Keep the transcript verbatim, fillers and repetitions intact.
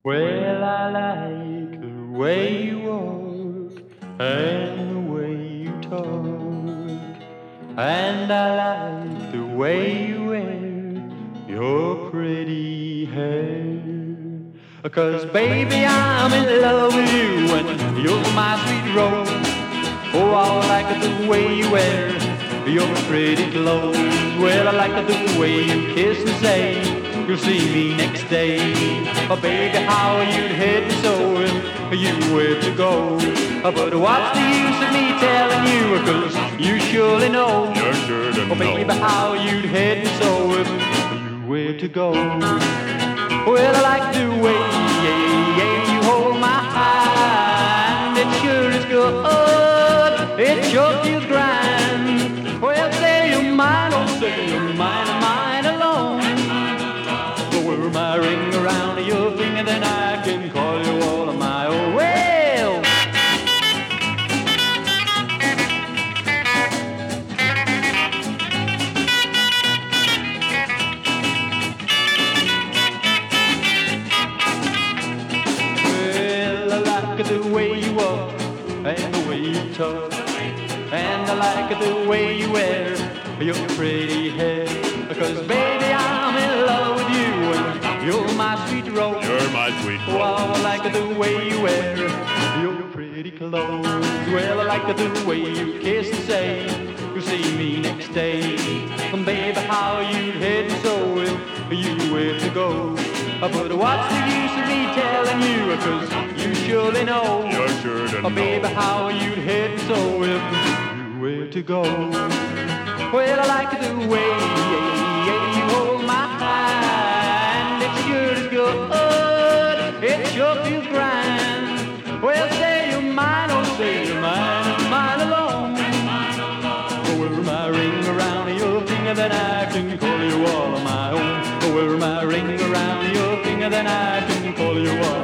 Well, I like the way you walk and the way you talk, and I like the way you wear your pretty hair. 'Cause baby, I'm in love with you and you're my sweet rose. Oh, I like the way you wear your pretty clothes. Well, I like the way you kiss and say you'll see me next day. Oh, baby, how you'd hate me so if you were to go. But what's the use of me telling you? 'Cause you surely know. You're sure to Oh, baby, know. how you'd hate me so if you were to go. Well, I like the way yeah, yeah, you hold my hand. It sure is good. It sure feels grand. Well, say you're mine, oh, say you're mine, and mine alone. Wear my ring around your finger, then I can call you all of my own. Well, well, I like the way you walk and the way you talk, and I like the way you wear your pretty hair. Because baby, I'm in love with you and you're my sweet rose. You're my sweet Oh, rose. I like the way you wear your pretty clothes. Well, I like the way you kiss and say you'll see me next day. And baby, how you'd hate me so if you were to go. But what's the use of me telling you? 'Cause you surely know. You're sure to Oh, baby, know. how you'd hate me so if you were to go. Well, I like the way you hold my hand. It sure is good. It sure feels grand. Well, say you're mine, oh, say you're mine, and mine alone. Wear my ring around your finger, then I can call you all of my own. Wear my ring around your finger, then I can call you all